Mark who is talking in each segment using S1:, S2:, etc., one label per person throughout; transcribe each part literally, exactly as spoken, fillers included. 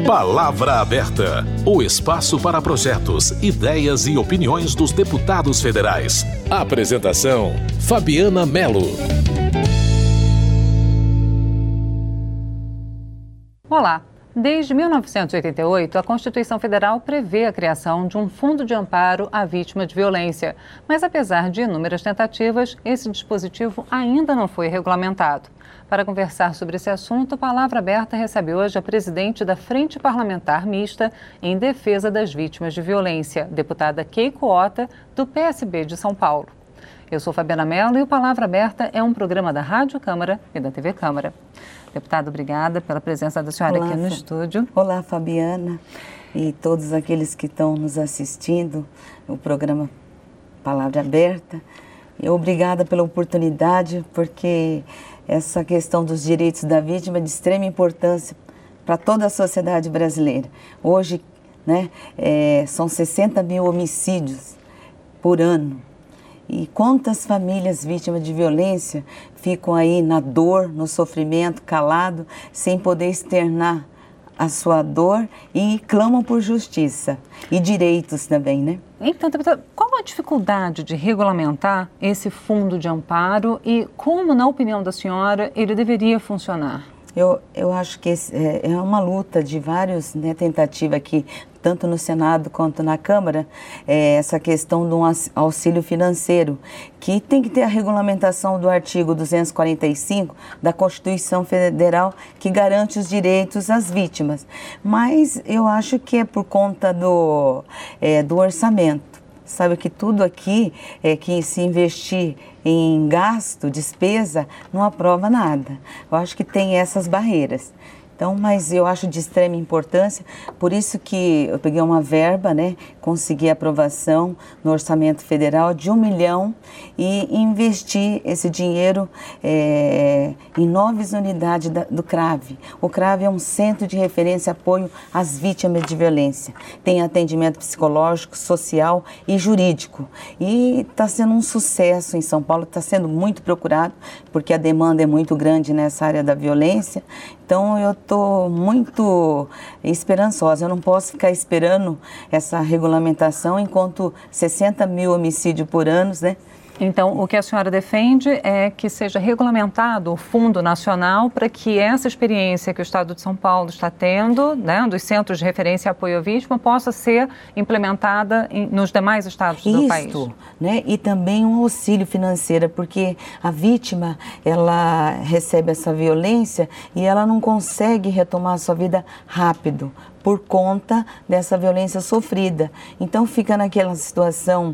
S1: Palavra Aberta, o espaço para projetos, ideias e opiniões dos deputados federais. Apresentação, Fabiana Melo.
S2: Olá. Desde mil novecentos e oitenta e oito, a Constituição Federal prevê a criação de um fundo de amparo à vítima de violência. Mas, apesar de inúmeras tentativas, esse dispositivo ainda não foi regulamentado. Para conversar sobre esse assunto, Palavra Aberta recebe hoje a presidente da Frente Parlamentar Mista em Defesa das Vítimas de Violência, deputada Keiko Ota, do P S B de São Paulo. Eu sou Fabiana Melo e o Palavra Aberta é um programa da Rádio Câmara e da T V Câmara. Deputada, obrigada pela presença da senhora Olá, aqui no Fa... estúdio.
S3: Olá, Fabiana, e todos aqueles que estão nos assistindo, o programa Palavra Aberta. E obrigada pela oportunidade, porque essa questão dos direitos da vítima é de extrema importância para toda a sociedade brasileira. Hoje, né, é, são sessenta mil homicídios por ano. E quantas famílias vítimas de violência ficam aí na dor, no sofrimento, calado, sem poder externar a sua dor e clamam por justiça e direitos também, né?
S2: Então, deputada, qual a dificuldade de regulamentar esse fundo de amparo e como, na opinião da senhora, ele deveria funcionar?
S3: Eu, eu acho que esse, é, é uma luta de vários, né, tentativas aqui, tanto no Senado quanto na Câmara, é, essa questão de um auxílio financeiro, que tem que ter a regulamentação do artigo duzentos e quarenta e cinco da Constituição Federal, que garante os direitos às vítimas. Mas eu acho que é por conta do, é, do orçamento. Sabe que tudo aqui é que se investir em gasto, despesa, não aprova nada. Eu acho que tem essas barreiras. Então, mas eu acho de extrema importância, por isso que eu peguei uma verba, né, consegui aprovação no Orçamento Federal de um milhão e investi esse dinheiro é, em nove unidades da, do CRAVE. O CRAVE é um centro de referência e apoio às vítimas de violência. Tem atendimento psicológico, social e jurídico. E está sendo um sucesso em São Paulo, está sendo muito procurado, porque a demanda é muito grande nessa área da violência. Então, eu estou muito esperançosa. Eu não posso ficar esperando essa regulamentação enquanto sessenta mil homicídios por ano, né?
S2: Então, o que a senhora defende é que seja regulamentado o Fundo Nacional para que essa experiência que o Estado de São Paulo está tendo, né, dos centros de referência e apoio à vítima, possa ser implementada em, nos demais estados do
S3: Isto,
S2: país.
S3: Né? E também um auxílio financeiro, porque a vítima, ela recebe essa violência e ela não consegue retomar a sua vida rápido, por conta dessa violência sofrida. Então fica naquela situação,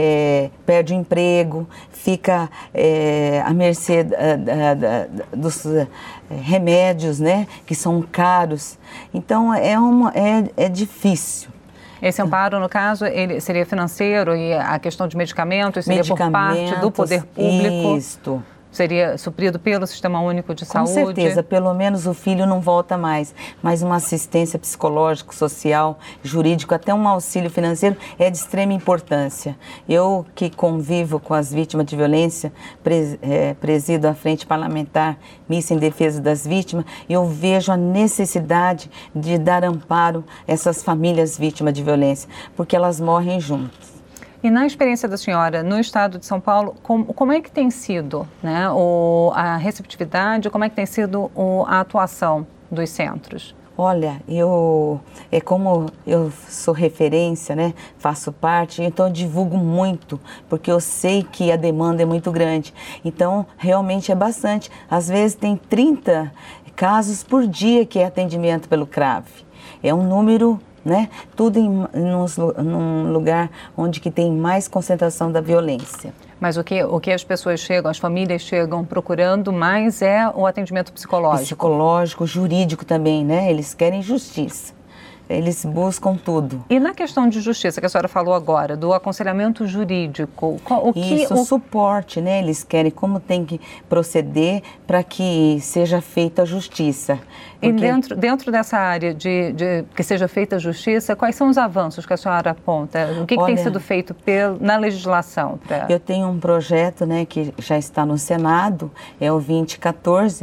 S3: é, perde o emprego, fica é, à mercê da, da, da, dos é, remédios, né, que são caros. Então é, uma, é, é difícil.
S2: Esse amparo, no caso, ele seria financeiro e a questão de medicamentos seria por parte do poder público?
S3: Isto.
S2: Seria suprido pelo Sistema Único de Saúde?
S3: Com certeza, pelo menos o filho não volta mais, mas uma assistência psicológica, social, jurídico, até um auxílio financeiro é de extrema importância. Eu que convivo com as vítimas de violência, pres, é, presido a Frente Parlamentar Mista em Defesa das Vítimas, eu vejo a necessidade de dar amparo a essas famílias vítimas de violência, porque elas morrem juntas.
S2: E na experiência da senhora, no estado de São Paulo, como, como é que tem sido, né, o, a receptividade, como é que tem sido o, a atuação dos centros?
S3: Olha, eu, é como eu sou referência, né, faço parte, então eu divulgo muito, porque eu sei que a demanda é muito grande. Então, realmente é bastante. Às vezes tem trinta casos por dia que é atendimento pelo CRAVE. É um número, né, tudo em nos, num lugar onde que tem mais concentração da violência.
S2: Mas o que, o que as pessoas chegam, as famílias chegam procurando mais é o atendimento psicológico?
S3: Psicológico, jurídico também, né? Eles querem justiça. Eles buscam tudo.
S2: E na questão de justiça que a senhora falou agora, do aconselhamento jurídico, o que...
S3: Isso, o suporte, né? Eles querem como tem que proceder para que seja feita a justiça.
S2: Porque... E dentro, dentro dessa área de, de que seja feita a justiça, quais são os avanços que a senhora aponta? O que, que Olha, tem sido feito pel, na legislação? Pra...
S3: Eu tenho um projeto, né, que já está no Senado, é o vinte e quatorze,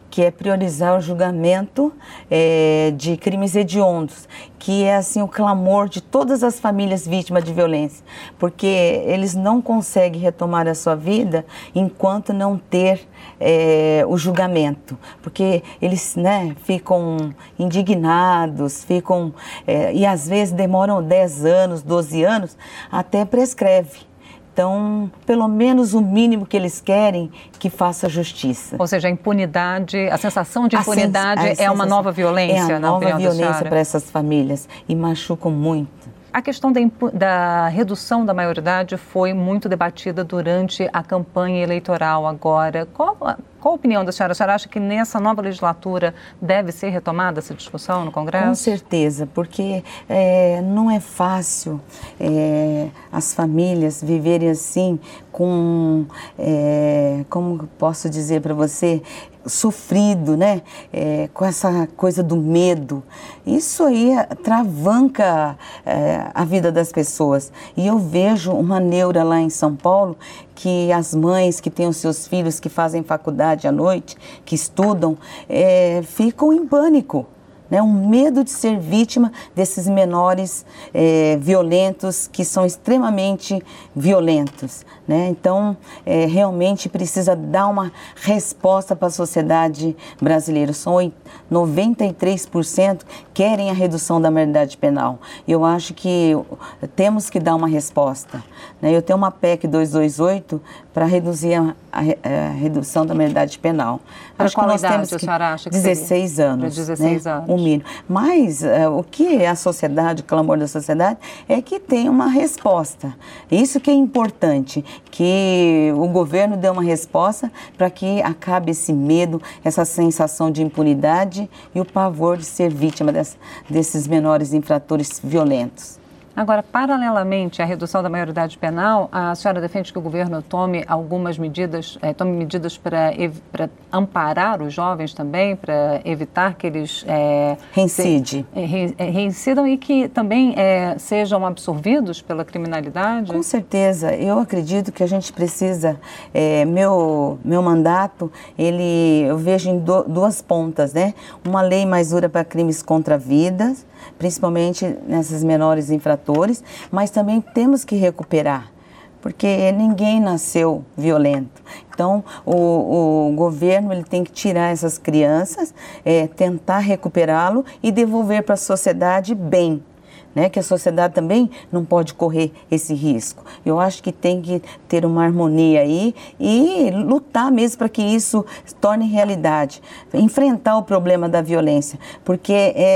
S3: que é priorizar o julgamento é, de crimes hediondos, que é assim o clamor de todas as famílias vítimas de violência, porque eles não conseguem retomar a sua vida enquanto não ter é, o julgamento, porque eles, né, ficam indignados, ficam é, e às vezes demoram dez anos, doze anos, até prescreve. Então, pelo menos o mínimo que eles querem, que faça justiça.
S2: Ou seja, a impunidade, a sensação de impunidade a sens- a é uma nova violência,
S3: é a
S2: na
S3: nova
S2: opinião da
S3: violência
S2: senhora?
S3: para essas famílias e machucam muito.
S2: A questão da, impu- da redução da maioridade foi muito debatida durante a campanha eleitoral agora. Qual, qual a opinião da senhora? A senhora acha que nessa nova legislatura deve ser retomada essa discussão no Congresso?
S3: Com certeza, porque é, não é fácil é, as famílias viverem assim com, é, como posso dizer para você, sofrido, né? É, com essa coisa do medo. Isso aí travanca é, a vida das pessoas. E eu vejo uma neura lá em São Paulo que as mães que têm os seus filhos que fazem faculdade à noite, que estudam, é, ficam em pânico. Né, um medo de ser vítima desses menores é, violentos, que são extremamente violentos. Né? Então, é, realmente precisa dar uma resposta para a sociedade brasileira. São noventa e três por cento querem a redução da maioridade penal. Eu acho que temos que dar uma resposta. Né? Eu tenho uma P E C duzentos e vinte e oito para reduzir a, a, a redução da maioridade penal.
S2: Para
S3: acho
S2: qual
S3: que nós
S2: idade
S3: temos
S2: a
S3: que
S2: senhora acha que
S3: dezesseis
S2: seria?
S3: anos.
S2: Para dezesseis
S3: né?
S2: anos.
S3: O mínimo. Mas uh, o que a sociedade, o clamor da sociedade, é que tenha uma resposta. Isso que é importante, que o governo dê uma resposta para que acabe esse medo, essa sensação de impunidade e o pavor de ser vítima dessa, desses menores infratores violentos.
S2: Agora, paralelamente à redução da maioridade penal, a senhora defende que o governo tome algumas medidas, eh, tome medidas para para amparar os jovens também, para evitar que eles eh,
S3: Reincide.
S2: se, eh, re, eh, reincidam e que também eh, sejam absorvidos pela criminalidade?
S3: Com certeza. Eu acredito que a gente precisa, eh, meu, meu mandato, ele, eu vejo em do, duas pontas, né? Uma lei mais dura para crimes contra vidas, principalmente nessas menores infratores, mas também temos que recuperar, porque ninguém nasceu violento. Então, o, o governo ele tem que tirar essas crianças, é, tentar recuperá-lo e devolver para a sociedade bem. Né, que a sociedade também não pode correr esse risco. Eu acho que tem que ter uma harmonia aí e lutar mesmo para que isso se torne realidade. Enfrentar o problema da violência, porque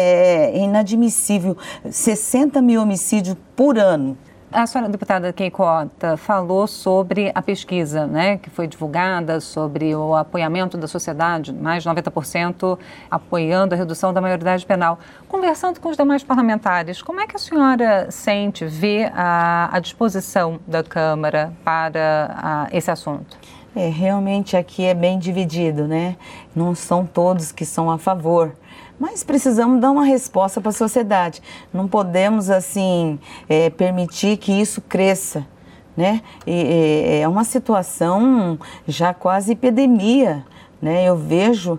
S3: é inadmissível sessenta mil homicídios por ano.
S2: A senhora deputada Keiko Ota falou sobre a pesquisa, né, que foi divulgada sobre o apoiamento da sociedade, mais de noventa por cento apoiando a redução da maioridade penal. Conversando com os demais parlamentares, como é que a senhora sente, vê a, a disposição da Câmara para a, esse assunto?
S3: É, realmente aqui é bem dividido, né? Não são todos que são a favor. Mas precisamos dar uma resposta para a sociedade. Não podemos, assim, é, permitir que isso cresça, né? E, é uma situação já quase epidemia, né? Eu vejo,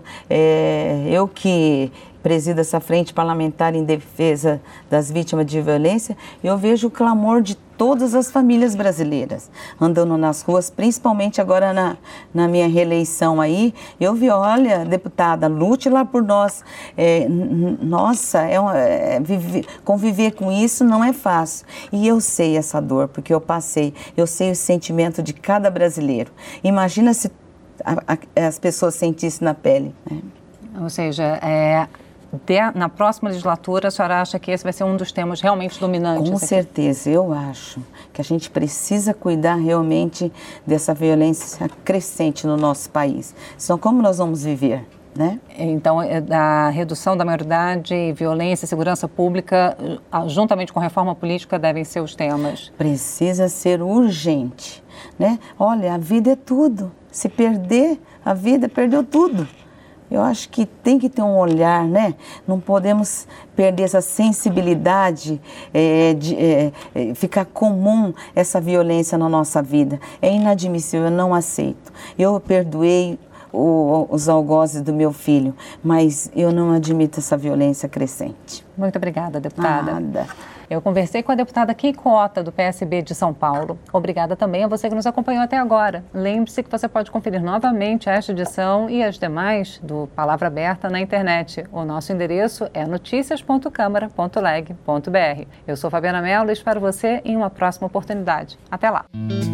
S3: é, eu que presido essa frente parlamentar em defesa das vítimas de violência, eu vejo o clamor de todas as famílias brasileiras andando nas ruas, principalmente agora na, na minha reeleição aí, eu vi, olha, deputada, lute lá por nós. É, nossa, é uma, é, viver, conviver com isso não é fácil. E eu sei essa dor, porque eu passei, eu sei o sentimento de cada brasileiro. Imagina se a, a, as pessoas sentissem na pele, né?
S2: Ou seja, é... De, na próxima legislatura, a senhora acha que esse vai ser um dos temas realmente dominantes?
S3: Com certeza, eu acho que a gente precisa cuidar realmente dessa violência crescente no nosso país. Então, como nós vamos viver, né?
S2: Então, a redução da maioridade, violência e segurança pública, juntamente com reforma política, devem ser os temas?
S3: Precisa ser urgente, né? Olha, a vida é tudo. Se perder a vida, perdeu tudo. Eu acho que tem que ter um olhar, né? Não podemos perder essa sensibilidade, é, de é, ficar comum essa violência na nossa vida. É inadmissível, eu não aceito. Eu perdoei o, os algozes do meu filho, mas eu não admito essa violência crescente.
S2: Muito obrigada, deputada.
S3: Nada.
S2: Eu conversei com a deputada Kay Cota, do P S B de São Paulo. Obrigada também a você que nos acompanhou até agora. Lembre-se que você pode conferir novamente esta edição e as demais do Palavra Aberta na internet. O nosso endereço é noticias ponto câmara ponto leg ponto br. Eu sou Fabiana Mello e espero você em uma próxima oportunidade. Até lá.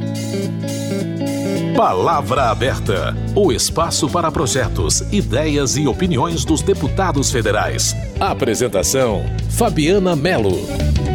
S1: Palavra Aberta, o espaço para projetos, ideias e opiniões dos deputados federais. Apresentação: Fabiana Mello.